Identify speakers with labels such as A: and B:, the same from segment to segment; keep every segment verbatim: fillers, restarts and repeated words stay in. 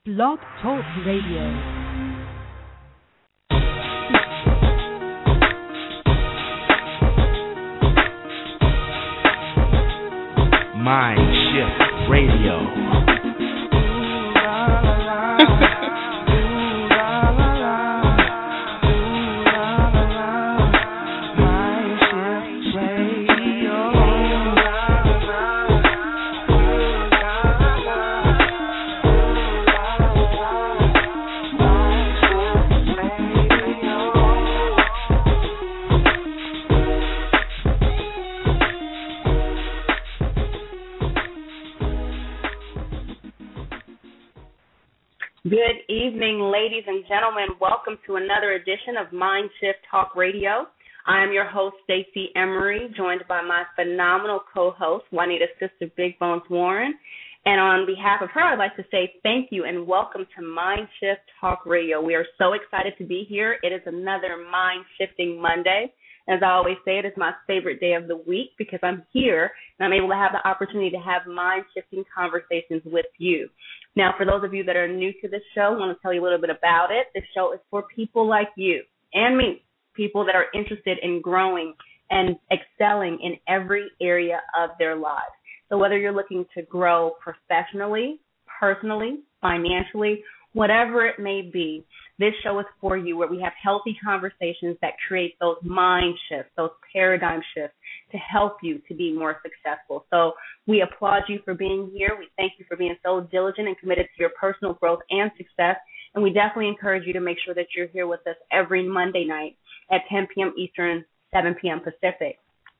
A: Blog Talk Radio.
B: Mind Shift Radio.
C: Good evening, ladies and gentlemen. Welcome to another edition of Mind Shift Talk Radio. I am your host, Stacey Emery, joined by my phenomenal co-host, Juanita Sister Big Bones Warren. And on behalf of her, I'd like to say thank you and welcome to Mind Shift Talk Radio. We are so excited to be here. It is another mind-shifting Monday. As I always say, it is my favorite day of the week because I'm here and I'm able to have the opportunity to have mind-shifting conversations with you. Now, for those of you that are new to this show, I want to tell you a little bit about it. This show is for people like you and me, people that are interested in growing and excelling in every area of their lives. So whether you're looking to grow professionally, personally, financially, whatever it may be, this show is for you, where we have healthy conversations that create those mind shifts, those paradigm shifts to help you to be more successful. So we applaud you for being here. We thank you for being so diligent and committed to your personal growth and success. And we definitely encourage you to make sure that you're here with us every Monday night at ten p.m. Eastern, seven p.m. Pacific.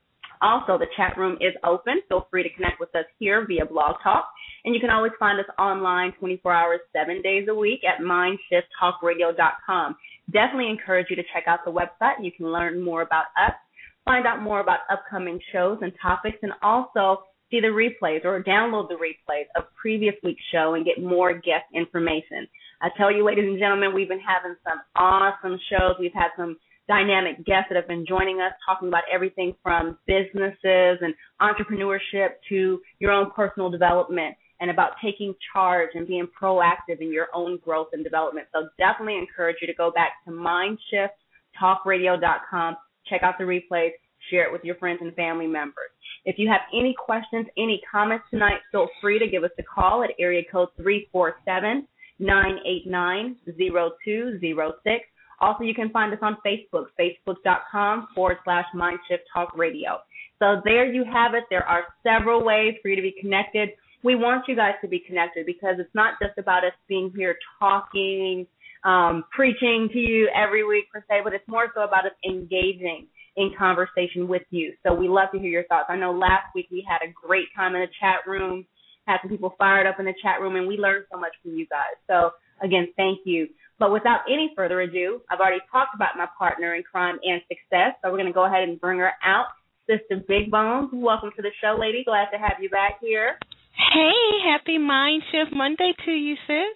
C: Also, the chat room is open. Feel free to connect with us here via Blog Talk. And you can always find us online twenty-four hours, seven days a week at mind shift talk radio dot com. Definitely encourage you to check out the website. You can learn more about us, find out more about upcoming shows and topics, and also see the replays or download the replays of previous week's show and get more guest information. I tell you, ladies and gentlemen, we've been having some awesome shows. We've had some dynamic guests that have been joining us, talking about everything from businesses and entrepreneurship to your own personal development and about taking charge and being proactive in your own growth and development. So definitely encourage you to go back to mind shift talk radio dot com, check out the replays, share it with your friends and family members. If you have any questions, any comments tonight, feel free to give us a call at area code three four seven, nine eight nine, zero two zero six. Also, you can find us on Facebook, facebook.com forward slash Mindshift Talk Radio. So there you have it. There are several ways for you to be connected. We want you guys to be connected because it's not just about us being here talking, um, preaching to you every week per se, but it's more so about us engaging in conversation with you. So we love to hear your thoughts. I know last week we had a great time in the chat room, had some people fired up in the chat room, and we learned so much from you guys. So, again, thank you. But without any further ado, I've already talked about my partner in crime and success, so we're going to go ahead and bring her out. Sister Big Bones, welcome to the show, lady. Glad to have you back here.
D: Hey, happy Mind Shift Monday to you, sis.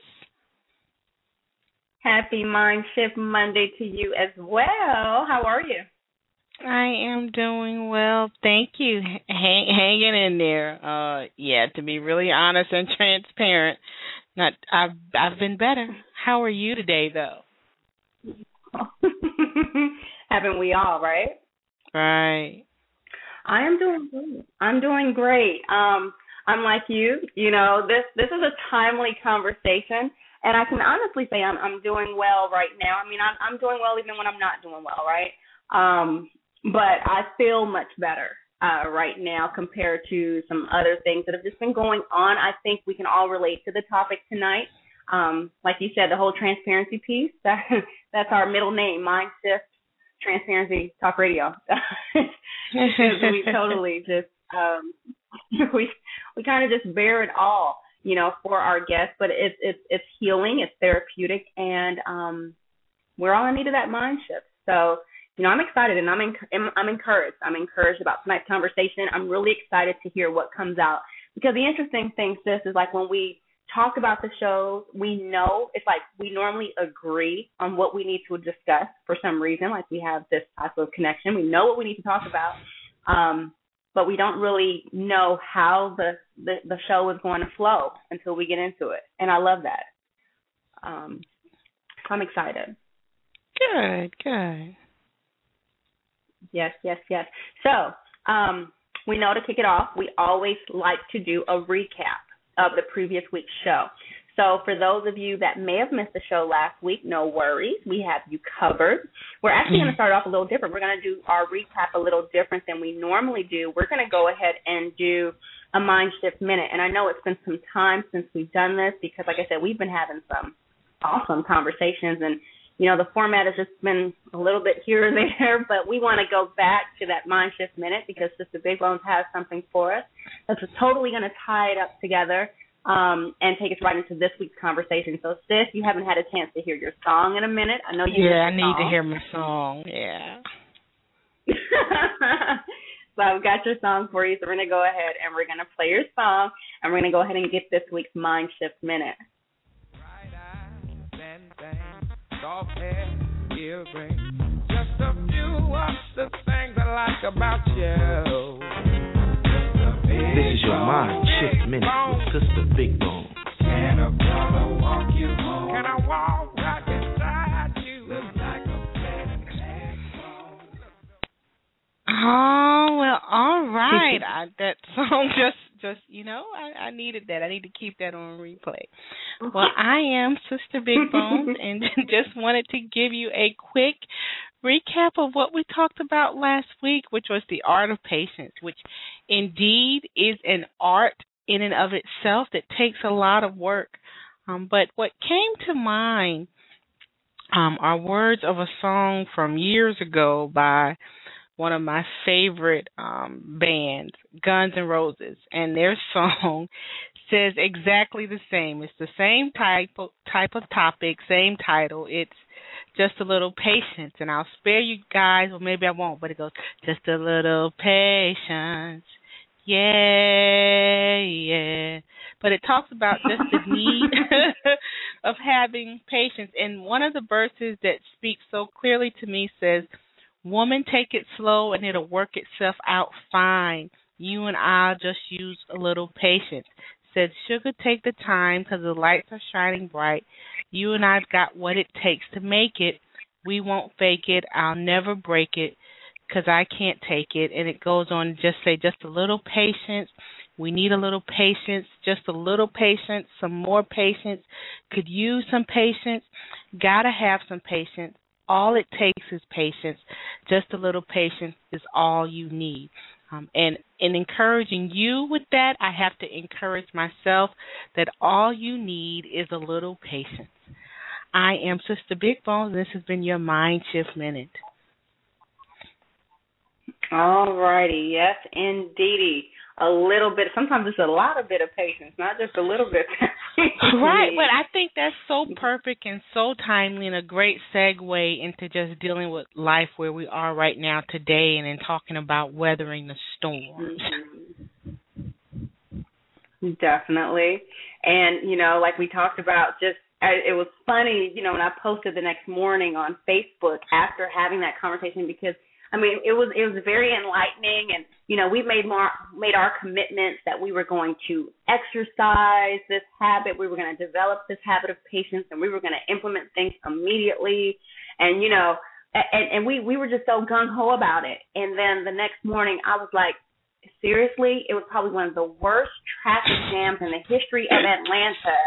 C: Happy Mind Shift Monday to you as well. How are you?
D: I am doing well, thank you. Hang, hanging in there. Uh, yeah, to be really honest and transparent, not I've I've been better. How are you today, though?
C: Haven't we all, right?
D: Right.
C: I am doing great. I'm doing great. Um, I'm like you. You know, this this is a timely conversation, and I can honestly say I'm I'm doing well right now. I mean, I'm I'm doing well even when I'm not doing well, right? Um, but I feel much better uh, right now compared to some other things that have just been going on. I think we can all relate to the topic tonight. Um, like you said, the whole transparency piece, that, that's our middle name, Mind Shift Transparency Talk Radio. We totally just, um, we we kind of just bear it all, you know, for our guests, but it's, it's, it's healing, it's therapeutic, and um, we're all in need of that mind shift. So, you know, I'm excited and I'm en- I'm encouraged. I'm encouraged about tonight's conversation. I'm really excited to hear what comes out, because the interesting thing, sis, is like when we talk about the shows, we know it's like we normally agree on what we need to discuss for some reason. Like we have this type of connection. We know what we need to talk about, um, but we don't really know how the, the, the show is going to flow until we get into it. And I love that. um, I'm excited.
D: Good, good.
C: Yes, yes, yes. So um, we know to kick it off, we always like to do a recap of the previous week's show. So for those of you that may have missed the show last week, no worries. We have you covered. We're actually going to start off a little different. We're going to do our recap a little different than we normally do. We're going to go ahead and do a Mind Shift Minute. And I know it's been some time since we've done this because, like I said, we've been having some awesome conversations. And, you know, the format has just been a little bit here and there, but we want to go back to that Mind Shift Minute because Sister Big Bones has something for us that's totally going to tie it up together. Um, and take us right into this week's conversation. So, sis, you haven't had a chance to hear your song in a minute. I know you.
D: Yeah, I need song. to hear my song. Yeah.
C: So I've got your song for you. So we're gonna go ahead and we're gonna play your song, and we're gonna go ahead and get this week's Mind Shift Minute.
B: Bright eyes and things, soft hair, earrings, just a few of the things I like about you. This is your Mind Shift Minute with Sister Big Bone. Can a brother walk you home? Can I walk right beside you? Look like a planet.
D: Oh, well, all right. I, that song just, just you know, I, I needed that. I need to keep that on replay. Well, I am Sister Big Bones and just wanted to give you a quick recap of what we talked about last week, which was the art of patience, which indeed is an art in and of itself that takes a lot of work. Um, but what came to mind um, are words of a song from years ago by one of my favorite um, bands, Guns N' Roses, and their song says exactly the same. It's the same type of, type of topic, same title. It's just a little patience, and I'll spare you guys, or maybe I won't, but it goes, just a little patience, yeah, yeah. But it talks about just the need of having patience, and one of the verses that speaks so clearly to me says, woman, take it slow, and it'll work itself out fine. You and I'll just use a little patience. Said, sugar, take the time, because the lights are shining bright. You and I've got what it takes to make it. We won't fake it. I'll never break it, because I can't take it. And it goes on to just say, just a little patience. We need a little patience, just a little patience, some more patience. Could use some patience. Gotta have some patience. All it takes is patience. Just a little patience is all you need. Um, and in encouraging you with that, I have to encourage myself that all you need is a little patience. I am Sister Big Bones, and this has been your Mind Shift Minute.
C: All righty. Yes, indeedy. A little bit. Sometimes it's a lot of bit of patience, not just a little bit.
D: Right, but I think that's so perfect and so timely and a great segue into just dealing with life where we are right now today and in talking about weathering the storms.
C: Mm-hmm. Definitely. And, you know, like we talked about, just I, it was funny, you know, when I posted the next morning on Facebook after having that conversation because, I mean, it was it was very enlightening, and you know, we made more made our commitments that we were going to exercise this habit, we were going to develop this habit of patience, and we were going to implement things immediately, and you know, and, and we we were just so gung ho about it. And then the next morning, I was like, seriously, it was probably one of the worst traffic jams in the history of Atlanta.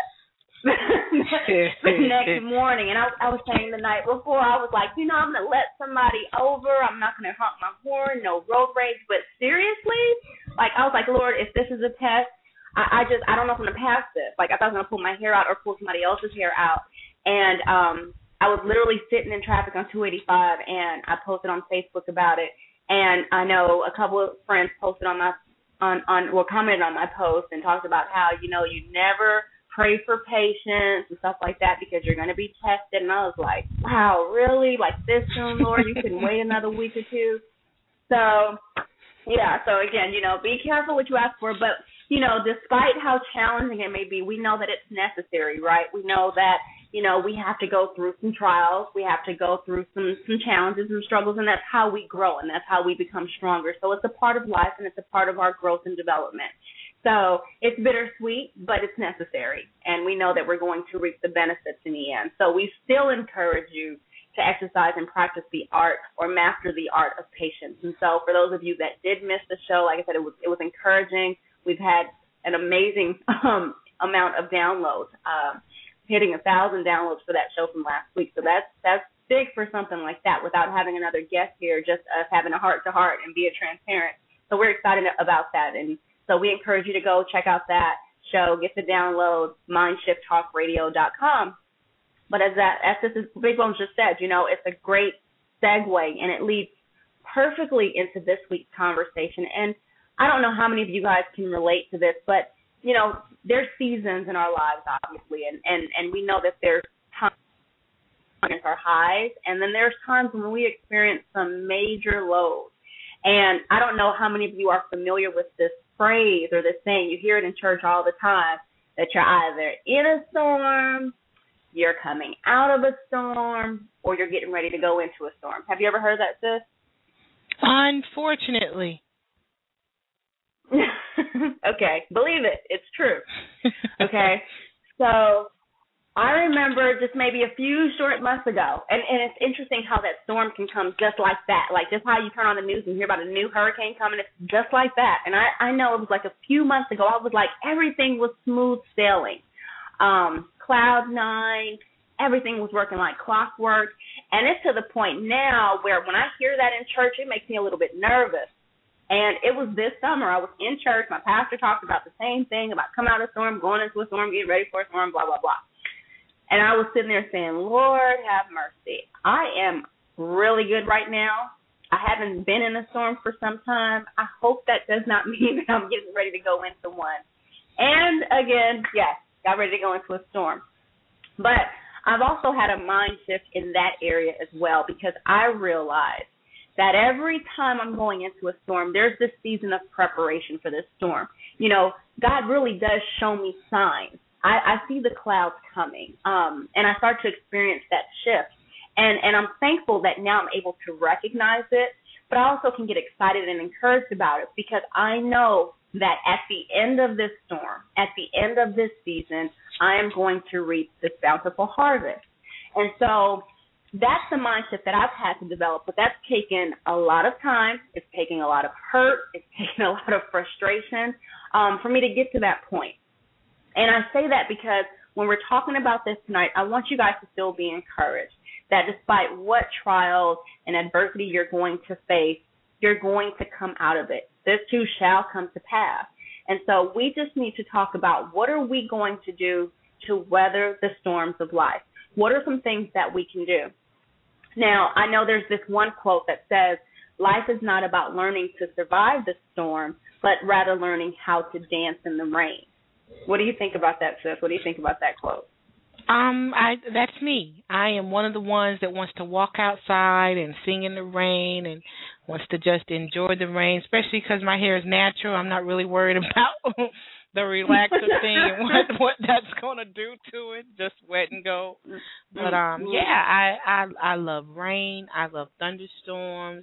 C: The next morning, and I, I was saying the night before, I was like, you know, I'm going to let somebody over. I'm not going to honk my horn, no road rage. But seriously, like, I was like, Lord, if this is a test, I, I just, I don't know if I'm going to pass this. Like, I thought I was going to pull my hair out or pull somebody else's hair out. And um, I was literally sitting in traffic on two eighty-five, and I posted on Facebook about it. And I know a couple of friends posted on my, on, on, well, commented on my post and talked about how, you know, you never pray for patience and stuff like that because you're going to be tested. And I was like, wow, really? Like this soon, Lord? You couldn't wait another week or two? So, yeah, so again, you know, be careful what you ask for. But, you know, despite how challenging it may be, we know that it's necessary, right? We know that, you know, we have to go through some trials. We have to go through some, some challenges and struggles, and that's how we grow, and that's how we become stronger. So it's a part of life, and it's a part of our growth and development. So it's bittersweet, but it's necessary. And we know that we're going to reap the benefits in the end. So we still encourage you to exercise and practice the art or master the art of patience. And so for those of you that did miss the show, like I said, it was it was encouraging. We've had an amazing um, amount of downloads, uh, hitting a thousand downloads for that show from last week. So that's that's big for something like that without having another guest here, just us having a heart-to-heart and being transparent. So we're excited about that. And so we encourage you to go check out that show, get the download, mind shift talk radio dot com. But as that, as this is, Big Bones just said, you know, it's a great segue, and it leads perfectly into this week's conversation. And I don't know how many of you guys can relate to this, but, you know, there's seasons in our lives, obviously, and, and, and we know that there's times when our highs, and then there's times when we experience some major lows. And I don't know how many of you are familiar with this phrase or this saying. You hear it in church all the time, that you're either in a storm, you're coming out of a storm, or you're getting ready to go into a storm. Have you ever heard that, sis?
D: Unfortunately.
C: Okay, believe it. It's true. Okay, so I remember just maybe a few short months ago, and, and it's interesting how that storm can come just like that, like just how you turn on the news and hear about a new hurricane coming, it's just like that. And I, I know it was like a few months ago, I was like, everything was smooth sailing. Um, cloud nine, everything was working like clockwork, and it's to the point now where when I hear that in church, it makes me a little bit nervous. And it was this summer, I was in church, my pastor talked about the same thing, about coming out of a storm, going into a storm, getting ready for a storm, blah, blah, blah. And I was sitting there saying, Lord, have mercy. I am really good right now. I haven't been in a storm for some time. I hope that does not mean that I'm getting ready to go into one. And again, yes, got ready to go into a storm. But I've also had a mind shift in that area as well, because I realized that every time I'm going into a storm, there's this season of preparation for this storm. You know, God really does show me signs. I, I see the clouds coming, um, and I start to experience that shift. And, and I'm thankful that now I'm able to recognize it, but I also can get excited and encouraged about it, because I know that at the end of this storm, at the end of this season, I am going to reap this bountiful harvest. And so that's the mindset that I've had to develop, but that's taken a lot of time. It's taken a lot of hurt. It's taken a lot of frustration um, for me to get to that point. And I say that because when we're talking about this tonight, I want you guys to still be encouraged that despite what trials and adversity you're going to face, you're going to come out of it. This too shall come to pass. And so we just need to talk about what are we going to do to weather the storms of life. What are some things that we can do? Now, I know there's this one quote that says, life is not about learning to survive the storm, but rather learning how to dance in the rain. What do you think about that, sis? What do you think about that quote?
D: Um, I that's me. I am one of the ones that wants to walk outside and sing in the rain and wants to just enjoy the rain, especially because my hair is natural. I'm not really worried about the relaxer thing and what what that's gonna do to it. Just wet and go. But um, yeah, I I I love rain. I love thunderstorms.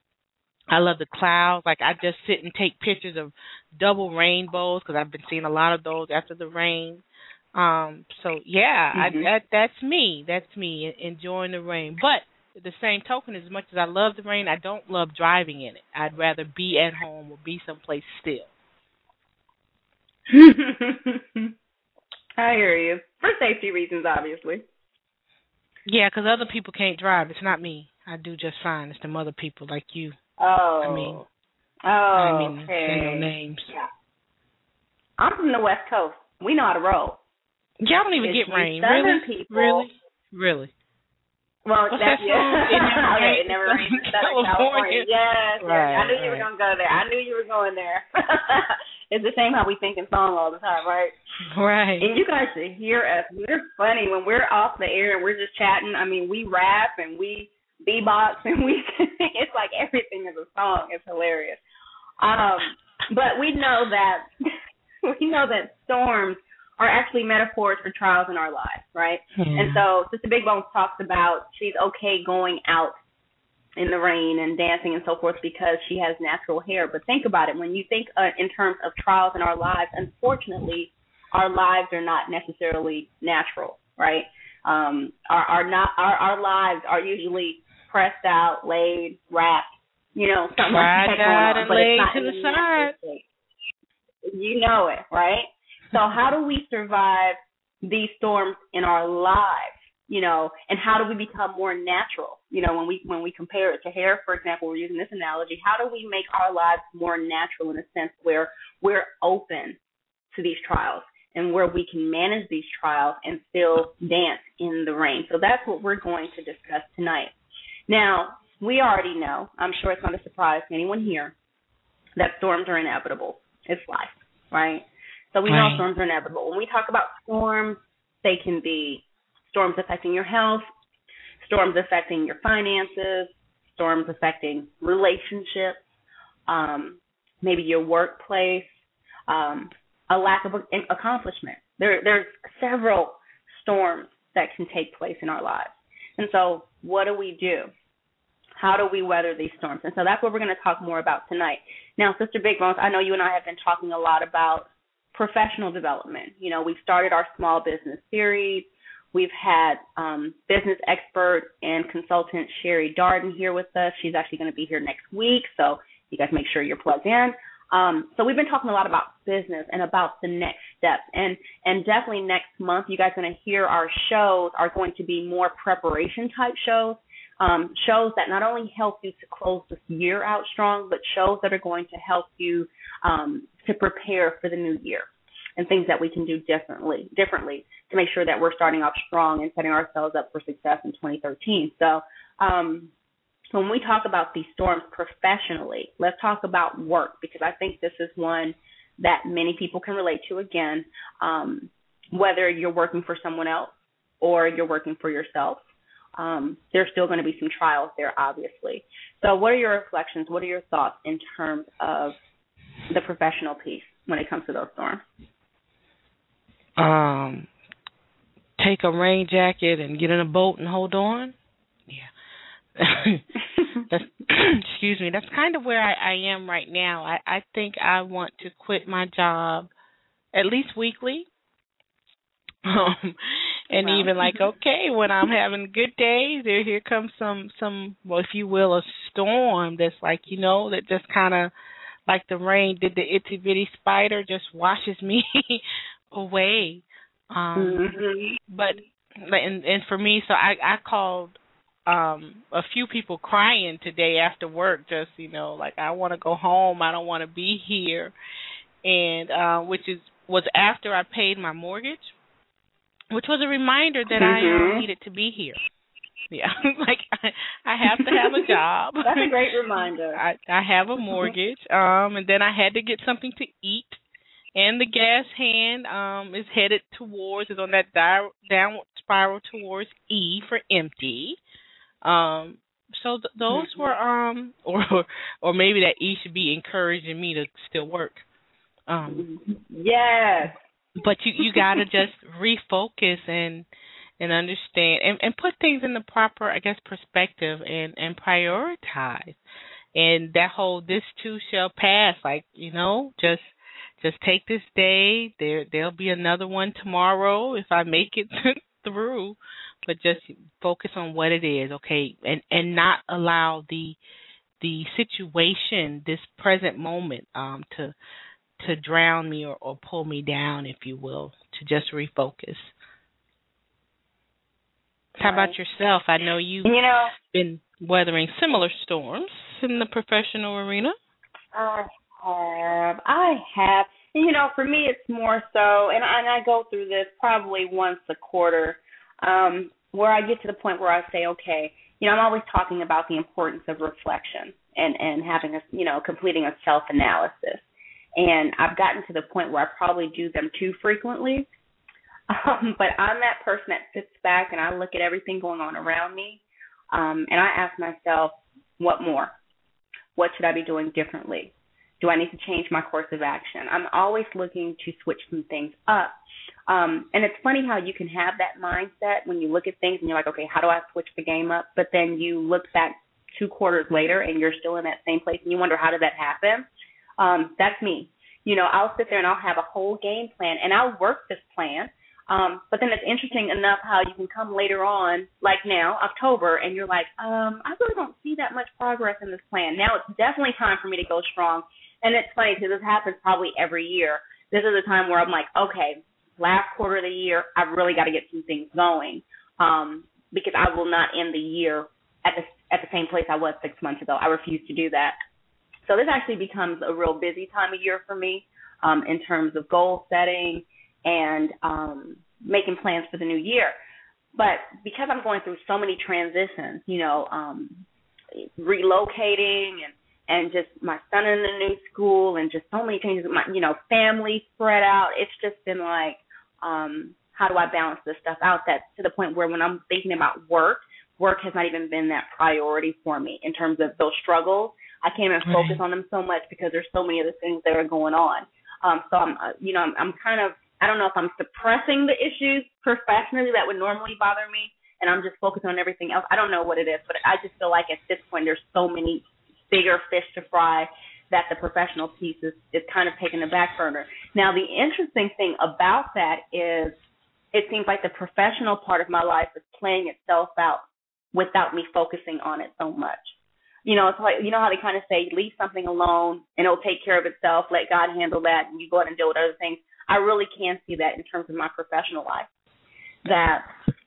D: I love the clouds. Like I just sit and take pictures of double rainbows because I've been seeing a lot of those after the rain. Um, so yeah, mm-hmm. I, that that's me. That's me enjoying the rain. But the same token, as much as I love the rain, I don't love driving in it. I'd rather be at home or be someplace still.
C: I hear you. For safety reasons, obviously.
D: Yeah, because other people can't drive. It's not me. I do just fine. It's them other people like you.
C: Oh.
D: I mean,
C: oh,
D: I mean,
C: okay.
D: say no names.
C: Yeah. I'm from the West Coast. We know how to roll.
D: Y'all don't even
C: it's
D: get rain.
C: Southern
D: Really?
C: People.
D: Really? Really?
C: Well,
D: What's
C: that,
D: that
C: yeah.
D: song? It never
C: okay,
D: rains
C: it never
D: in
C: rains in Southern
D: California.
C: California. Yes,
D: Right,
C: yes. I knew you
D: right.
C: were going to go there. I knew you were going there. It's the same how we think in song all the time, right?
D: Right.
C: And you guys should hear us. We're funny. When we're off the air and we're just chatting, I mean, we rap and we beatbox and we it's like everything is a song. It's hilarious. Um, but we know that we know that storms are actually metaphors for trials in our lives, right?
D: Yeah.
C: And so Sister Big Bones talks about she's okay going out in the rain and dancing and so forth because she has natural hair. But think about it. When you think uh, in terms of trials in our lives, unfortunately, our lives are not necessarily natural, right? Um, our, our, not, our, our lives are usually pressed out, laid, wrapped, you know, something like that going on.
D: And
C: but
D: laid
C: it's not
D: to the side.
C: You know it, right? So how do we survive these storms in our lives? You know, and how do we become more natural? You know, when we when we compare it to hair, for example, we're using this analogy. How do we make our lives more natural in a sense where we're open to these trials and where we can manage these trials and still dance in the rain? So that's what we're going to discuss tonight. Now, we already know, I'm sure it's not a surprise to anyone here, that storms are inevitable. It's life, right? So we
D: right.
C: know storms are inevitable. When we talk about storms, they can be storms affecting your health, storms affecting your finances, storms affecting relationships, um, maybe your workplace, um, a lack of accomplishment. There, there's several storms that can take place in our lives. And so what do we do? How do we weather these storms? And so that's what we're going to talk more about tonight. Now, Sister Big Bones, I know you and I have been talking a lot about professional development. You know, we've started our small business series. We've had um, business expert and consultant Sherry Darden here with us. She's actually going to be here next week, so you guys make sure you're plugged in. Um, so we've been talking a lot about business and about the next steps. And, and definitely next month, you guys are going to hear our shows are going to be more preparation-type shows, um, shows that not only help you to close this year out strong, but shows that are going to help you um, to prepare for the new year and things that we can do differently, differently to make sure that we're starting off strong and setting ourselves up for success in twenty thirteen. So um, when we talk about these storms professionally, let's talk about work, because I think this is one that many people can relate to, again, um, whether you're working for someone else or you're working for yourself. Um, there's still going to be some trials there, obviously. So what are your reflections? What are your thoughts in terms of the professional piece when it comes to those storms?
D: Um, take a rain jacket and get in a boat and hold on. Yeah. that's, excuse me. That's kind of where I, I am right now. I, I think I want to quit my job at least weekly. Um, and
C: well.
D: even like, okay, when I'm having good days, there here comes some, some, well, if you will, a storm that's like, you know, that just kind of like the rain did the itty bitty spider, just washes me away. Um,
C: mm-hmm.
D: But and and for me, so I I called um a few people crying today after work. Just you know, like I want to go home. I don't want to be here, and uh, which is was after I paid my mortgage, which was a reminder that
C: mm-hmm.
D: I uh, needed to be here. Yeah, like I, I have to have a job.
C: That's a great reminder.
D: I I have a mortgage, um, and then I had to get something to eat. And the gas hand um, is headed towards, is on that di- downward spiral towards E for empty. Um, so th- those were, um, or or maybe that E should be encouraging me to still work. Um,
C: yes.
D: But you, you got to just refocus and and understand and, and put things in the proper, I guess, perspective and, and prioritize. And that whole this too shall pass, like, you know, just Just take this day. There, there'll be another one tomorrow if I make it through. But just focus on what it is, okay, and and not allow the the situation, this present moment, um, to to drown me or, or pull me down, if you will. To just refocus. How
C: right.
D: about yourself? I know you've
C: you know,
D: been weathering similar storms in the professional arena.
C: I have. I have. You know, for me, it's more so, and I, and I go through this probably once a quarter, um, where I get to the point where I say, okay, you know, I'm always talking about the importance of reflection and, and having a, you know, completing a self-analysis. And I've gotten to the point where I probably do them too frequently. Um, but I'm that person that sits back and I look at everything going on around me, um, and I ask myself, what more? What should I be doing differently? Do I need to change my course of action? I'm always looking to switch some things up. Um, and it's funny how you can have that mindset when you look at things and you're like, okay, how do I switch the game up? But then you look back two quarters later and you're still in that same place and you wonder how did that happen. Um, that's me. You know, I'll sit there and I'll have a whole game plan and I'll work this plan. Um, but then it's interesting enough how you can come later on, like now, October, and you're like, um, I really don't see that much progress in this plan. Now it's definitely time for me to go strong. And it's funny because this happens probably every year. This is a time where I'm like, okay, last quarter of the year, I've really got to get some things going um, because I will not end the year at the at the same place I was six months ago. I refuse to do that. So this actually becomes a real busy time of year for me um, in terms of goal setting and um, making plans for the new year. But because I'm going through so many transitions, you know, um, relocating and, and just my son in a new school and just so many changes, my, you know, family spread out, it's just been like, um, how do I balance this stuff out? That to the point where when I'm thinking about work, work has not even been that priority for me in terms of those struggles. I can't even focus on them so much because there's so many other things that are going on. Um, so I'm, uh, you know, I'm, I'm kind of, I don't know if I'm suppressing the issues professionally that would normally bother me, and I'm just focused on everything else. I don't know what it is, but I just feel like at this point there's so many bigger fish to fry that the professional piece is, is kind of taking the back burner. Now, the interesting thing about that is it seems like the professional part of my life is playing itself out without me focusing on it so much. You know, it's like, you know how they kind of say, leave something alone and it'll take care of itself, let God handle that, and you go ahead and deal with other things. I really can see that in terms of my professional life, that,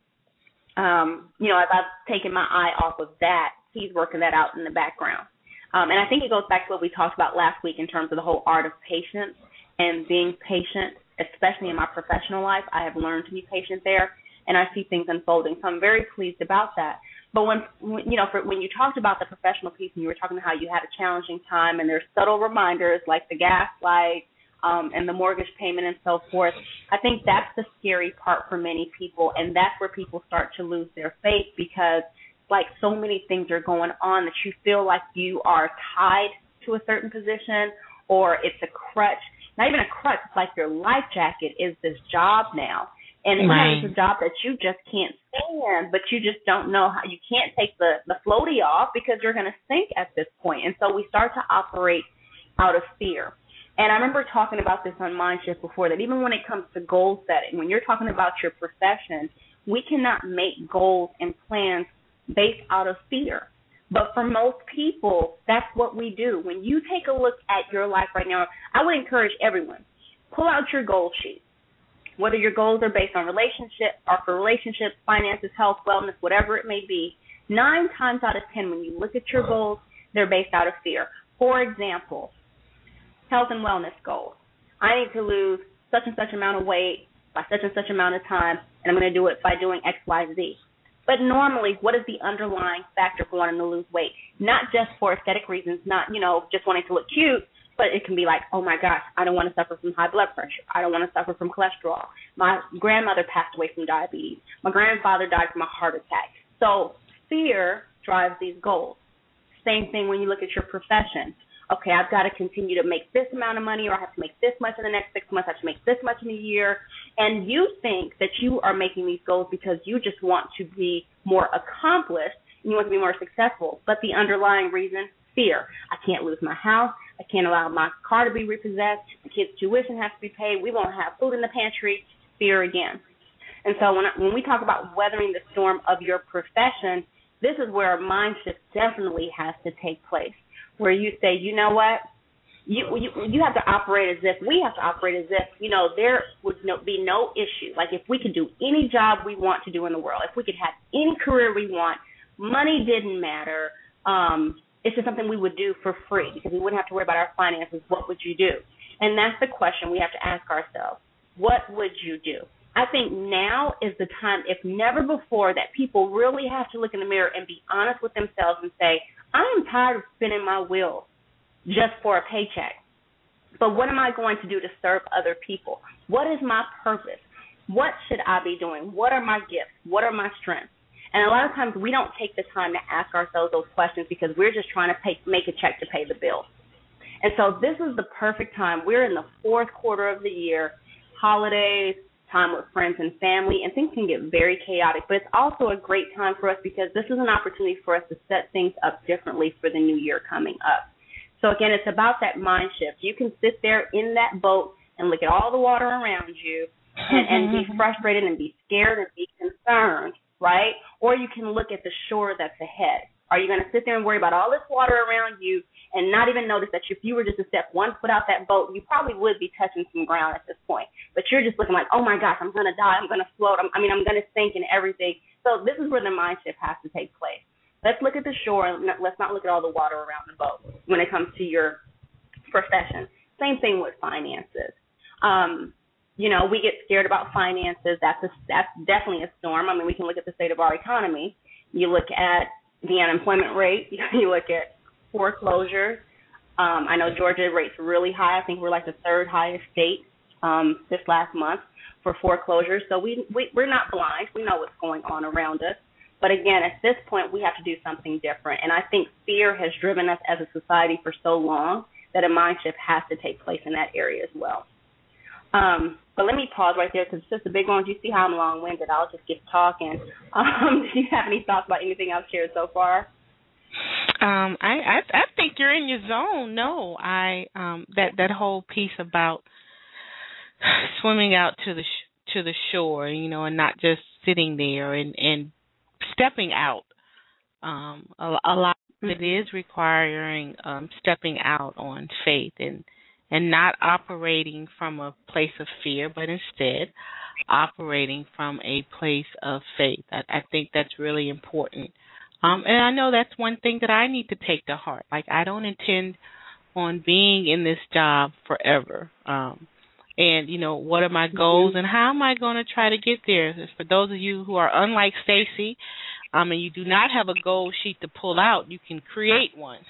C: um, you know, as I've taken my eye off of that, he's working that out in the background. Um, and I think it goes back to what we talked about last week in terms of the whole art of patience and being patient, especially in my professional life. I have learned to be patient there, and I see things unfolding. So I'm very pleased about that. But when, you know, for, when you talked about the professional piece and you were talking about how you had a challenging time and there's subtle reminders like the gas light um, and the mortgage payment and so forth, I think that's the scary part for many people, and that's where people start to lose their faith because, like, so many things are going on that you feel like you are tied to a certain position or it's a crutch. Not even a crutch, it's like your life jacket is this job now. And
D: right.
C: It's a job that you just can't stand, but you just don't know how. You can't take the, the floaty off because you're going to sink at this point. And so we start to operate out of fear. And I remember talking about this on Mindshift before, that even when it comes to goal setting, when you're talking about your profession, we cannot make goals and plans based out of fear. But for most people, that's what we do. When you take a look at your life right now, I would encourage everyone, pull out your goal sheet. Whether your goals are based on relationship or for relationships, finances, health, wellness, whatever it may be, nine times out of ten, when you look at your goals, they're based out of fear. For example, health and wellness goals. I need to lose such and such amount of weight by such and such amount of time, and I'm going to do it by doing X, Y, Z. But normally, what is the underlying factor for wanting to lose weight? Not just for aesthetic reasons, not, you know, just wanting to look cute, but it can be like, oh, my gosh, I don't want to suffer from high blood pressure. I don't want to suffer from cholesterol. My grandmother passed away from diabetes. My grandfather died from a heart attack. So fear drives these goals. Same thing when you look at your profession. Okay, I've got to continue to make this amount of money, or I have to make this much in the next six months. I have to make this much in a year. And you think that you are making these goals because you just want to be more accomplished and you want to be more successful. But the underlying reason, fear. I can't lose my house. I can't allow my car to be repossessed. The kids' tuition has to be paid. We won't have food in the pantry. Fear again. And so when, I, when we talk about weathering the storm of your profession, this is where a mind shift definitely has to take place, where you say, you know what, you, you you have to operate as if, we have to operate as if, you know, there would no, be no issue. Like if we could do any job we want to do in the world, if we could have any career we want, money didn't matter. Um, it's just something we would do for free because we wouldn't have to worry about our finances. What would you do? And that's the question we have to ask ourselves. What would you do? I think now is the time, if never before, that people really have to look in the mirror and be honest with themselves and say, I am tired of spinning my wheels just for a paycheck. But what am I going to do to serve other people? What is my purpose? What should I be doing? What are my gifts? What are my strengths? And a lot of times we don't take the time to ask ourselves those questions because we're just trying to pay, make a check to pay the bill. And so this is the perfect time. We're in the fourth quarter of the year, holidays, time with friends and family, and things can get very chaotic. But it's also a great time for us because this is an opportunity for us to set things up differently for the new year coming up. So, again, it's about that mind shift. You can sit there in that boat and look at all the water around you and, and be frustrated and be scared and be concerned, right? Or you can look at the shore that's ahead. Are you going to sit there and worry about all this water around you and not even notice that if you were just to step one foot out that boat, you probably would be touching some ground at this point. But you're just looking like, oh, my gosh, I'm going to die. I'm going to float. I'm, I mean, I'm going to sink and everything. So this is where the mind shift has to take place. Let's look at the shore. And let's not look at all the water around the boat when it comes to your profession. Same thing with finances. Um, you know, we get scared about finances. That's a, that's definitely a storm. I mean, we can look at the state of our economy. You look at the unemployment rate. You look at foreclosures. Um, I know Georgia rates really high. I think we're like the third highest state um, this last month for foreclosures. So we, we, we're not blind. We know what's going on around us. But, again, at this point, we have to do something different. And I think fear has driven us as a society for so long that a mind shift has to take place in that area as well. Um, but let me pause right there because it's just a big one. You see how I'm long-winded. I'll just get talking. Um, do you have any thoughts about anything I've shared so far?
D: Um, I, I I think you're in your zone. No, I um that that whole piece about swimming out to the sh- to the shore, you know, and not just sitting there and, and stepping out. Um, a, a lot of it is requiring um, stepping out on faith and and not operating from a place of fear, but instead operating from a place of faith. I, I think that's really important. Um, and I know that's one thing that I need to take to heart. Like, I don't intend on being in this job forever. Um, and, you know, what are my goals and how am I going to try to get there? For those of you who are unlike Stacy, um, and you do not have a goal sheet to pull out, you can create one.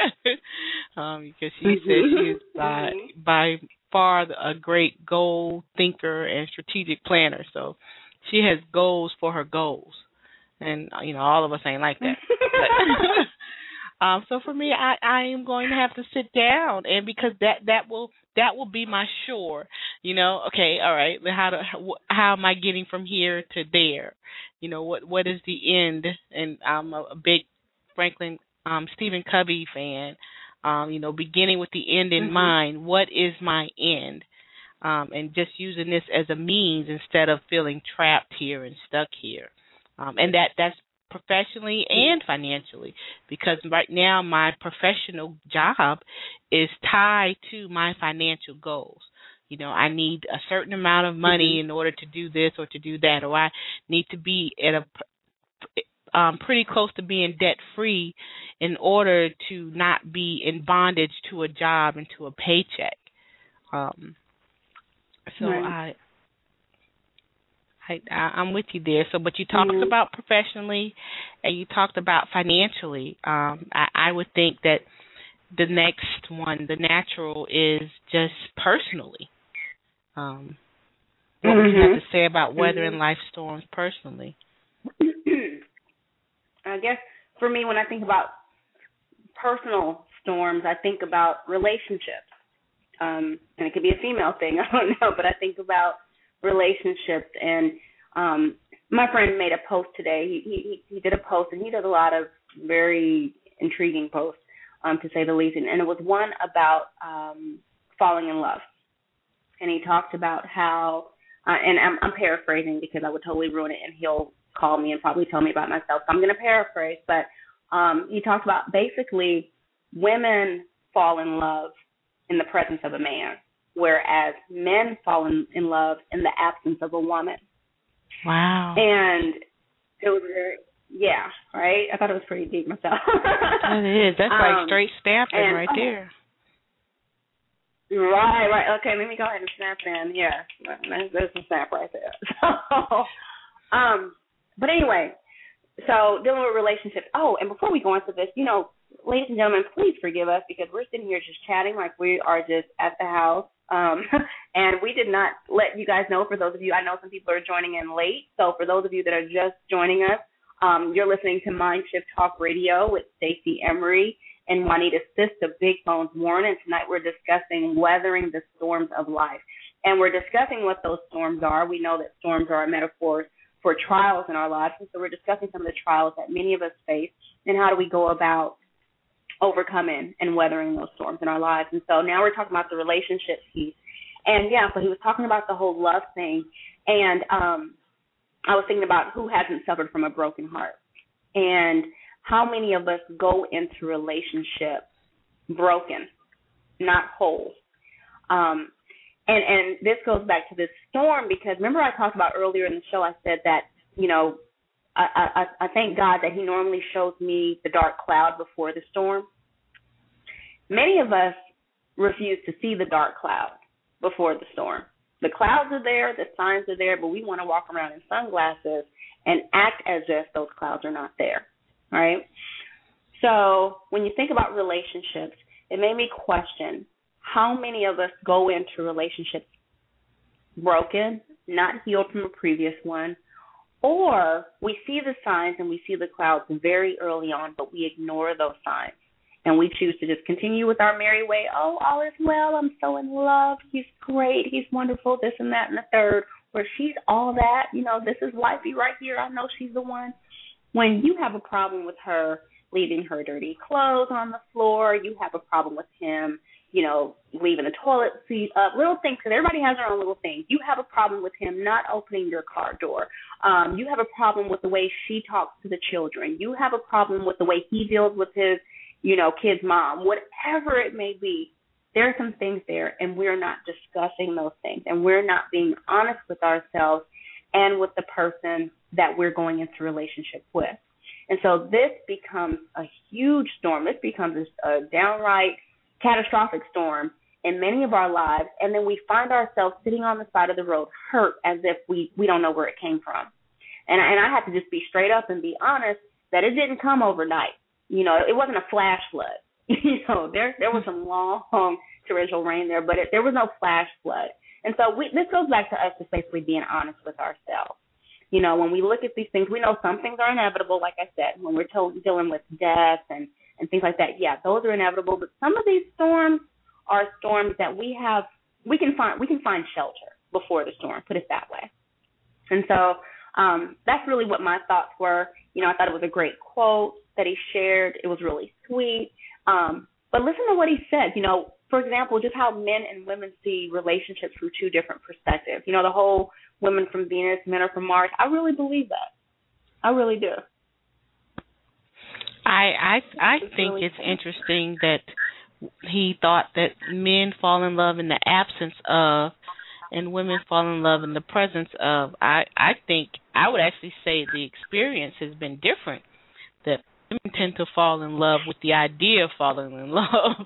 D: um, because she says she is by, by far a great goal thinker and strategic planner. So she has goals for her goals. And, you know, all of us ain't like that. But, um, so for me, I, I am going to have to sit down, and because that, that will that will be my shore. You know, okay, all right, how do, how am I getting from here to there? You know, what what is the end? And I'm a, a big Franklin um, Stephen Covey fan. Um, you know, beginning with the end in mm-hmm. mind. What is my end? Um, and just using this as a means instead of feeling trapped here and stuck here. Um, and that, that's professionally and financially, because right now my professional job is tied to my financial goals. You know, I need a certain amount of money mm-hmm. in order to do this or to do that, or I need to be at a um, pretty close to being debt-free in order to not be in bondage to a job and to a paycheck. Um, so right. I... I, I'm with you there. So, but you talked mm-hmm. about professionally, and you talked about financially. Um, I, I would think that the next one, the natural, is just personally. Um, what mm-hmm. would you have to say about weathering mm-hmm. life storms personally?
C: I guess for me, when I think about personal storms, I think about relationships, um, and it could be a female thing. I don't know, but I think about relationships. And um, my friend made a post today. He, he he did a post, and he does a lot of very intriguing posts, um, to say the least. And, and it was one about um, falling in love. And he talked about how, uh, and I'm, I'm paraphrasing because I would totally ruin it, and he'll call me and probably tell me about myself. So I'm going to paraphrase. But um, he talked about basically women fall in love in the presence of a man, whereas men fall in, in love in the absence of a woman.
D: Wow.
C: And it was very, yeah, right? I thought it was pretty deep myself.
D: That is. That's um, like straight snapping and, right there.
C: Right, right. Okay, let me go ahead and snap in. Yeah, there's a snap right there. So, um, but anyway, so dealing with relationships. Oh, and before we go into this, you know, ladies and gentlemen, please forgive us because we're sitting here just chatting like we are just at the house. Um, and we did not let you guys know, for those of you, I know some people are joining in late. So for those of you that are just joining us, um, you're listening to Mind Shift Talk Radio with Stacey Emery and Juanita's sister, Big Bones Warren. And tonight we're discussing weathering the storms of life. And we're discussing what those storms are. We know that storms are a metaphor for trials in our lives. And so we're discussing some of the trials that many of us face and how do we go about overcoming and weathering those storms in our lives. And so now we're talking about the relationship piece. And, yeah, so he was talking about the whole love thing. And um, I was thinking about who hasn't suffered from a broken heart and how many of us go into relationship broken, not whole. Um, and, and this goes back to this storm because remember I talked about earlier in the show, I said that, you know, I, I, I thank God that he normally shows me the dark cloud before the storm. Many of us refuse to see the dark cloud before the storm. The clouds are there, the signs are there, but we want to walk around in sunglasses and act as if those clouds are not there, right? So when you think about relationships, it made me question how many of us go into relationships broken, not healed from a previous one, or we see the signs and we see the clouds very early on, but we ignore those signs. And we choose to just continue with our merry way. Oh, all is well. I'm so in love. He's great. He's wonderful, this and that and the third. Or she's all that. You know, this is wifey right here. I know she's the one. When you have a problem with her leaving her dirty clothes on the floor, you have a problem with him, you know, leaving the toilet seat up, little things, because everybody has their own little things. You have a problem with him not opening your car door. Um, you have a problem with the way she talks to the children. You have a problem with the way he deals with his you know, kid's mom, whatever it may be, there are some things there, and we're not discussing those things, and we're not being honest with ourselves and with the person that we're going into relationship with. And so this becomes a huge storm. This becomes a, a downright catastrophic storm in many of our lives, and then we find ourselves sitting on the side of the road hurt as if we, we don't know where it came from. And, and I have to just be straight up and be honest that it didn't come overnight. You know, it wasn't a flash flood. you know, there there was some long torrential rain there, but it, there was no flash flood. And so we, this goes back to us just basically being honest with ourselves. You know, when we look at these things, we know some things are inevitable, like I said, when we're told, dealing with death and, and things like that. Yeah, those are inevitable. But some of these storms are storms that we have, we can find, we can find shelter before the storm, put it that way. And so um, that's really what my thoughts were. You know, I thought it was a great quote that he shared. It was really sweet. Um, but listen to what he said. You know, for example, just how men and women see relationships from two different perspectives. You know, the whole women from Venus, men are from Mars. I really believe that. I really do.
D: I I I
C: it's
D: think
C: really
D: it's
C: cool.
D: interesting that he thought that men fall in love in the absence of and women fall in love in the presence of. I, I think I would actually say the experience has been different, that women tend to fall in love with the idea of falling in love.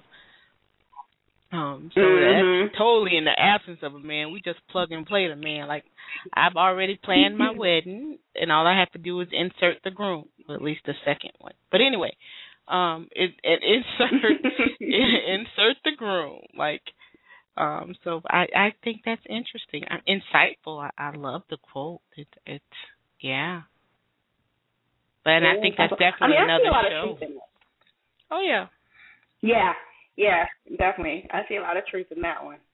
D: Um, so
C: mm-hmm.
D: that's totally in the absence of a man. We just plug and play the man. Like, I've already planned my wedding, and all I have to do is insert the groom, or at least the second one. But anyway, um, it, it insert insert the groom. Like, um, so I, I think that's interesting, uh, insightful. I, I love the quote. It, it's yeah. But and I think that's definitely
C: I mean, I
D: another
C: see a lot
D: show.
C: of truth in it.
D: Oh yeah.
C: Yeah, yeah, definitely. I see a lot of truth in that one.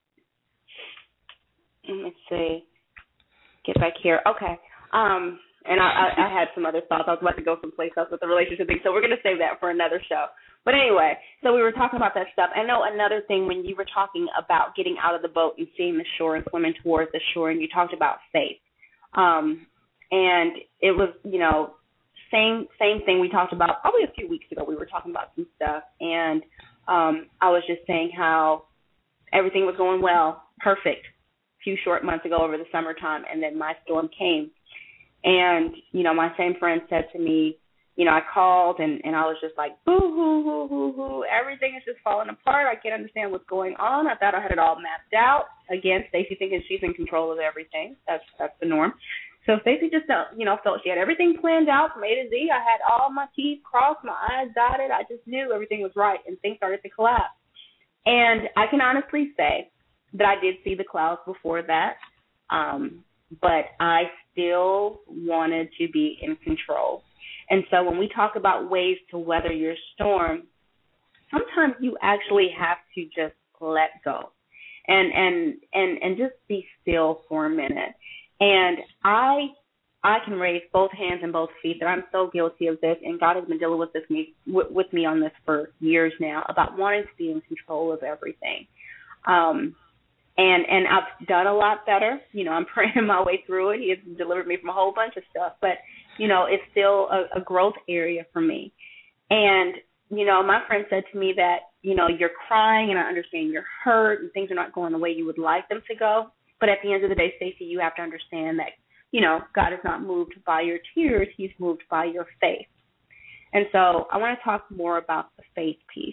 C: Let me see. Get back here. Okay. Um, and I, I, I had some other thoughts. I was about to go someplace else with the relationship thing, so we're going to save that for another show. But anyway, so we were talking about that stuff. I know another thing when you were talking about getting out of the boat and seeing the shore and swimming towards the shore, and you talked about faith. Um, and it was, you know, same same thing we talked about probably a few weeks ago. We were talking about some stuff, and um, I was just saying how everything was going well, perfect, a few short months ago over the summertime, and then my storm came. And, you know, my same friend said to me, you know, I called, and, and I was just like, boo-hoo-hoo-hoo-hoo, everything is just falling apart. I can't understand what's going on. I thought I had it all mapped out. Again, Stacey thinking she's in control of everything. That's that's the norm. So Stacey just, uh, you know, felt she had everything planned out from A to Z. I had all my T's crossed, my I's dotted. I just knew everything was right, and things started to collapse. And I can honestly say that I did see the clouds before that, um, but I still wanted to be in control. And so when we talk about ways to weather your storm, sometimes you actually have to just let go and and and and just be still for a minute. And I I can raise both hands and both feet that I'm so guilty of this, and God has been dealing with this me with, with me on this for years now, about wanting to be in control of everything. Um, and and I've done a lot better. You know, I'm praying my way through it. He has delivered me from a whole bunch of stuff, but you know, it's still a, a growth area for me. And you know, my friend said to me that, you know, you're crying and I understand you're hurt and things are not going the way you would like them to go. But at the end of the day, Stacey, you have to understand that, you know, God is not moved by your tears. He's moved by your faith. And so I want to talk more about the faith piece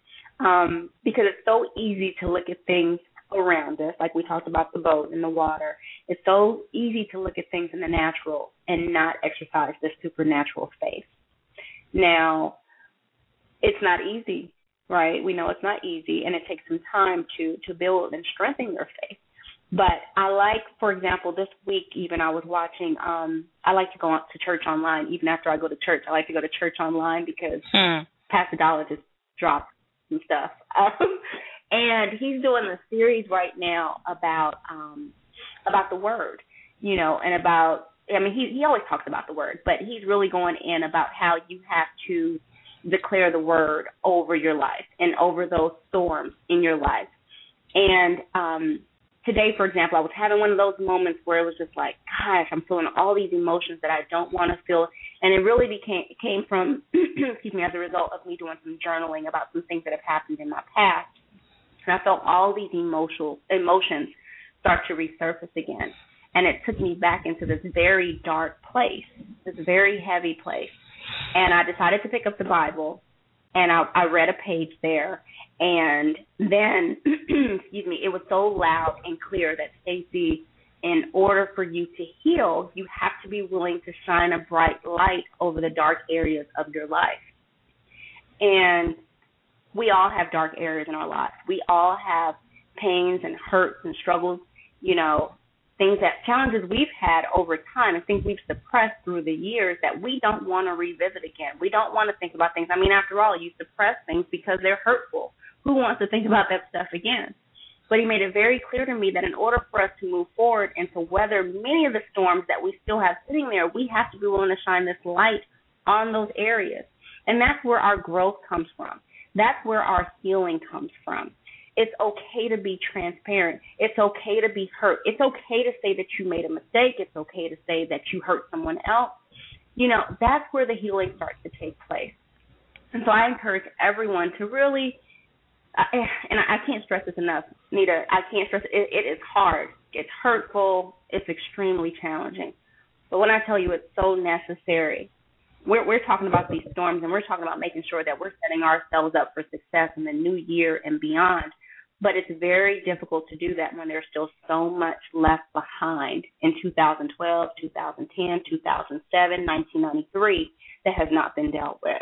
C: um, because it's so easy to look at things around us, like we talked about the boat and the water. It's so easy to look at things in the natural and not exercise this supernatural faith. Now, it's not easy, right? We know it's not easy, and it takes some time to, to build and strengthen your faith. But I like, for example, this week even I was watching, um, I like to go on to church online. Even after I go to church, I like to go to church online because hmm. Pastor Dollar just dropped some stuff. Um, and he's doing a series right now about um, about the Word, you know, and about, I mean, he, he always talks about the Word, but he's really going in about how you have to declare the Word over your life and over those storms in your life. And um, today, for example, I was having one of those moments where it was just like, gosh, I'm feeling all these emotions that I don't want to feel. And it really became came from, excuse me, as a result of me doing some journaling about some things that have happened in my past. And I felt all these emotional emotions start to resurface again. And it took me back into this very dark place, this very heavy place. And I decided to pick up the Bible, and I, I read a page there. And then, excuse me, it was so loud and clear that, Stacey, in order for you to heal, you have to be willing to shine a bright light over the dark areas of your life. And we all have dark areas in our lives. We all have pains and hurts and struggles, you know, things that challenges we've had over time and things we've suppressed through the years that we don't want to revisit again. We don't want to think about things. I mean, after all, you suppress things because they're hurtful. Who wants to think about that stuff again? But he made it very clear to me that in order for us to move forward and to weather many of the storms that we still have sitting there, we have to be willing to shine this light on those areas. And that's where our growth comes from. That's where our healing comes from. It's okay to be transparent. It's okay to be hurt. It's okay to say that you made a mistake. It's okay to say that you hurt someone else. You know, that's where the healing starts to take place. And so I encourage everyone to really, and I can't stress this enough, Nita, I can't stress it. It is hard. It's hurtful. It's extremely challenging. But when I tell you it's so necessary, we're, we're talking about these storms, and we're talking about making sure that we're setting ourselves up for success in the new year and beyond. But it's very difficult to do that when there's still so much left behind in two thousand twelve, two thousand ten, two thousand seven, nineteen ninety-three that has not been dealt with.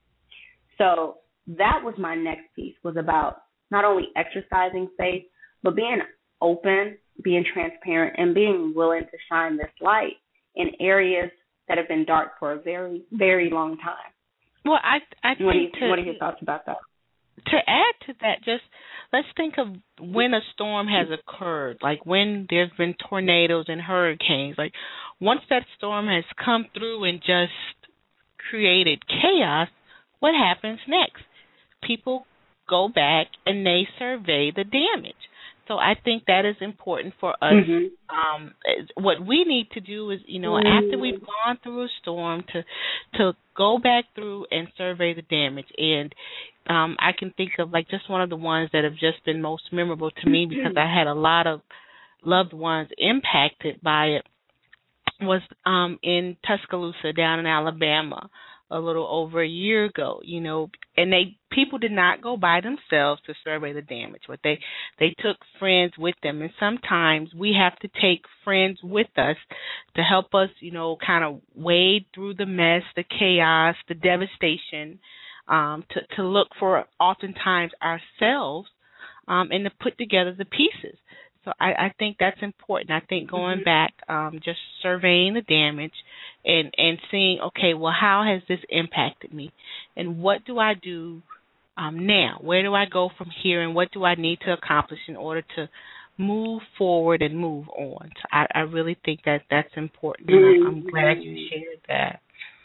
C: So that was my next piece, was about not only exercising faith, but being open, being transparent, and being willing to shine this light in areas that have been dark for a very, very long time.
D: Well, I, I think
C: what, do you,
D: to,
C: what are your thoughts about that?
D: To add to that, just let's think of when a storm has occurred, like when there's been tornadoes and hurricanes. Like once that storm has come through and just created chaos, what happens next? People go back and they survey the damage. So I think that is important for us. Mm-hmm. Um, what we need to do is, you know, mm-hmm. after we've gone through a storm, to to go back through and survey the damage. And um, I can think of like just one of the ones that have just been most memorable to me because I had a lot of loved ones impacted by it was um, in Tuscaloosa down in Alabama a little over a year ago, you know, and they people did not go by themselves to survey the damage, but they they took friends with them. And sometimes we have to take friends with us to help us, you know, kind of wade through the mess, the chaos, the devastation, um, to, to look for oftentimes ourselves um, and to put together the pieces. So I, I think that's important. I think going mm-hmm. back, um, just surveying the damage and, and seeing, okay, well, how has this impacted me? And what do I do Um, now, where do I go from here, and what do I need to accomplish in order to move forward and move on? So I, I really think that that's important, and I, I'm glad you shared that.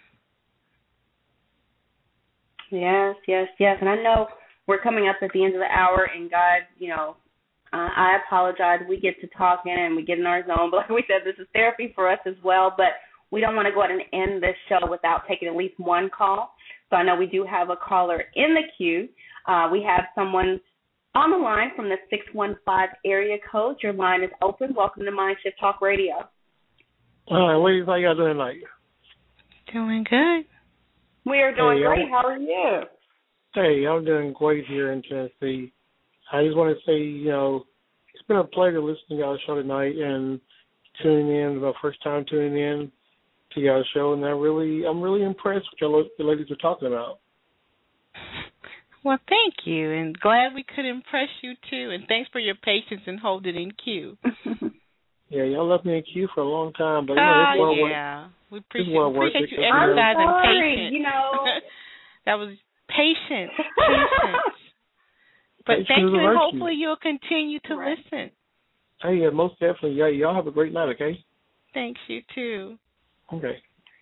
C: Yes, yes, yes. And I know we're coming up at the end of the hour, and God, you know, uh, I apologize. We get to talking and we get in our zone, but like we said, this is therapy for us as well. But we don't want to go ahead and end this show without taking at least one call. So I know we do have a caller in the queue. Uh, we have someone on the line from the six one five area code. Your line is open. Welcome to Mindshift Talk Radio.
E: All right, ladies, how y'all doing tonight?
D: Doing good.
C: We are doing
E: hey,
C: great.
E: I'm,
C: How are you?
E: Hey, I'm doing great here in Tennessee. I just want to say, you know, it's been a pleasure listening to y'all's show tonight and tuning in, my first time tuning in to y'all's show, and I really, I'm really impressed with y'all, the ladies are talking about.
D: Well, thank you, and glad we could impress you too, and thanks for your patience and holding in queue.
E: Yeah, y'all left me in queue for a long time, but you know,
D: oh,
E: it's well
D: yeah.
E: worth,
D: we appreciate, appreciate you exercising
C: I'm sorry,
D: patience.
C: You know,
D: that was patience, patience. But
E: patience
D: thank you, and
E: virtue.
D: hopefully you'll continue to
C: right.
D: listen.
E: Hey, yeah, most definitely. Yeah, y'all have a great night, okay?
D: Thanks, you too.
E: Okay.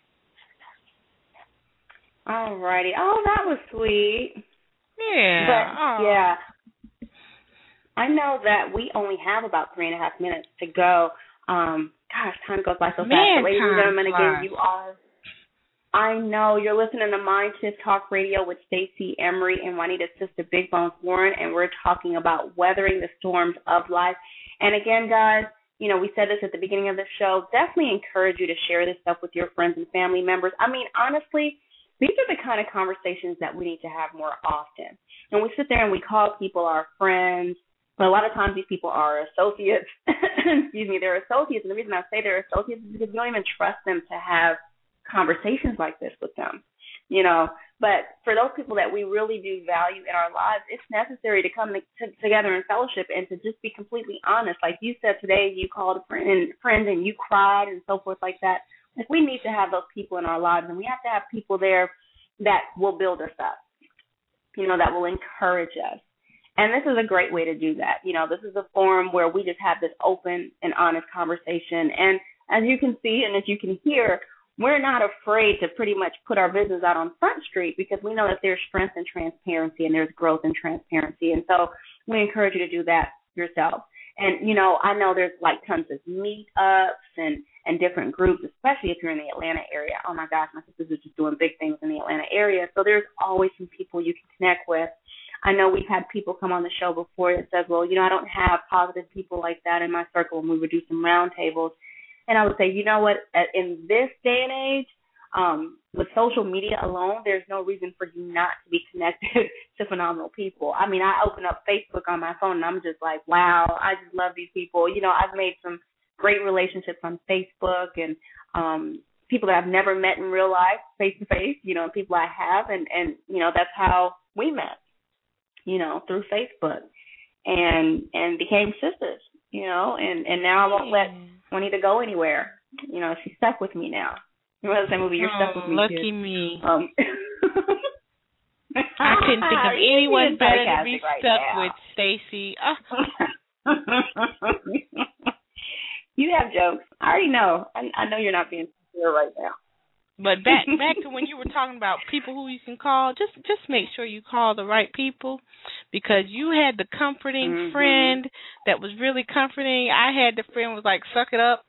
C: All righty. Oh, that was sweet.
D: Yeah.
C: But,
D: oh.
C: yeah. I know that we only have about three and a half minutes to go. Um, gosh, time goes by so
D: Man,
C: fast. But ladies and
D: time
C: gentlemen, again,
D: flies.
C: you are, I know, you're listening to Mindshift Talk Radio with Stacey Emery and Juanita's sister, Big Bones Warren, and we're talking about weathering the storms of life. And again, guys, you know, we said this at the beginning of the show, definitely encourage you to share this stuff with your friends and family members. I mean, honestly, these are the kind of conversations that we need to have more often. And we sit there and we call people our friends, but a lot of times these people are associates. Excuse me, they're associates. And the reason I say they're associates is because you don't even trust them to have conversations like this with them, you know. But for those people that we really do value in our lives, it's necessary to come to, to, together in fellowship and to just be completely honest. Like you said today, you called a friend, friend and you cried and so forth like that. Like, we need to have those people in our lives, and we have to have people there that will build us up, you know, that will encourage us. And this is a great way to do that. You know, this is a forum where we just have this open and honest conversation. And as you can see and as you can hear, we're not afraid to pretty much put our business out on Front Street because we know that there's strength in transparency and there's growth in transparency. And so we encourage you to do that yourself. And, you know, I know there's like tons of meetups and, and different groups, especially if you're in the Atlanta area. Oh, my gosh, my sisters are just doing big things in the Atlanta area. So there's always some people you can connect with. I know we've had people come on the show before that says, well, you know, I don't have positive people like that in my circle, and we would do some roundtables. And I would say, you know what, in this day and age, um, with social media alone, there's no reason for you not to be connected to phenomenal people. I mean, I open up Facebook on my phone, and I'm just like, wow, I just love these people. You know, I've made some great relationships on Facebook and um, people that I've never met in real life, face-to-face, you know, people I have, and, and, you know, that's how we met, you know, through Facebook and and became sisters, you know, and, and now I won't let Juanita go anywhere. You know, she's stuck with me now. You know that movie, You're
D: oh,
C: Stuck With Me,
D: lucky
C: kid.
D: me.
C: Um,
D: I couldn't think of anyone better to be
C: right
D: stuck
C: now.
D: with, Stacey. Oh.
C: You have jokes. I already know. I, I know you're not being sincere right now.
D: But back back to when you were talking about people who you can call, just just make sure you call the right people, because you had the comforting
C: mm-hmm.
D: friend that was really comforting. I had the friend who was like, suck it up.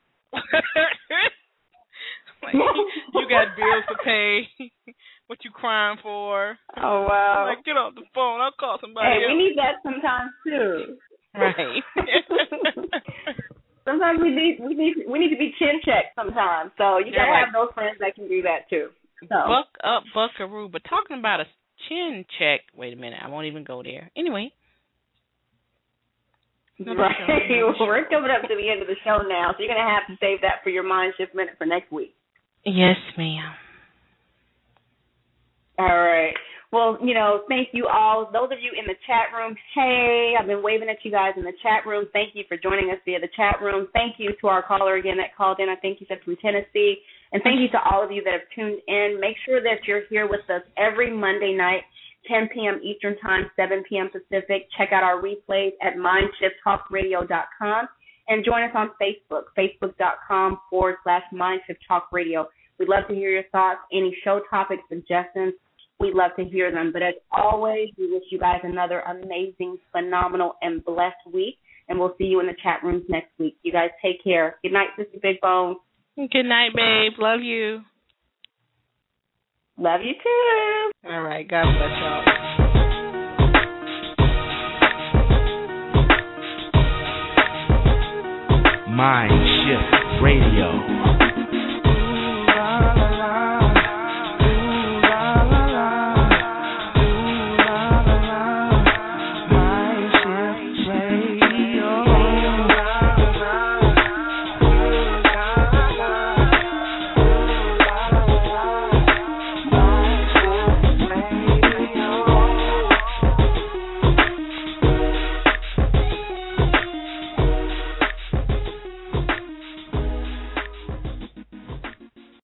D: Like, you got bills to pay. What you crying for?
C: Oh, wow.
D: I'm like, get off the phone. I'll call somebody
C: Hey,
D: else.
C: we need that sometimes, too.
D: Right.
C: Sometimes we need we need we need to be chin checked sometimes. So you
D: yeah,
C: gotta
D: like,
C: have those friends that can do that too. So.
D: Buck up, buckaroo. But talking about a chin check. Wait a minute, I won't even go there. Anyway.
C: Right. Well, we're coming up to the end of the show now, so you're gonna have to save that for your Mind Shift Minute for next week.
D: Yes, ma'am.
C: All right. Well, you know, thank you all. Those of you in the chat room, hey, I've been waving at you guys in the chat room. Thank you for joining us via the chat room. Thank you to our caller again that called in. I think you said from Tennessee. And thank you to all of you that have tuned in. Make sure that you're here with us every Monday night, ten p.m. Eastern Time, seven p.m. Pacific. Check out our replays at mind shift talk radio dot com and join us on Facebook, facebook.com forward slash mindshifttalkradio. We'd love to hear your thoughts, any show topic suggestions. We'd love to hear them. But as always, we wish you guys another amazing, phenomenal, and blessed week. And we'll see you in the chat rooms next week. You guys take care. Good night, Sister Big Bone.
D: Good night, babe. Love you.
C: Love you too.
D: All right. God bless y'all.
F: Mind Shift Radio.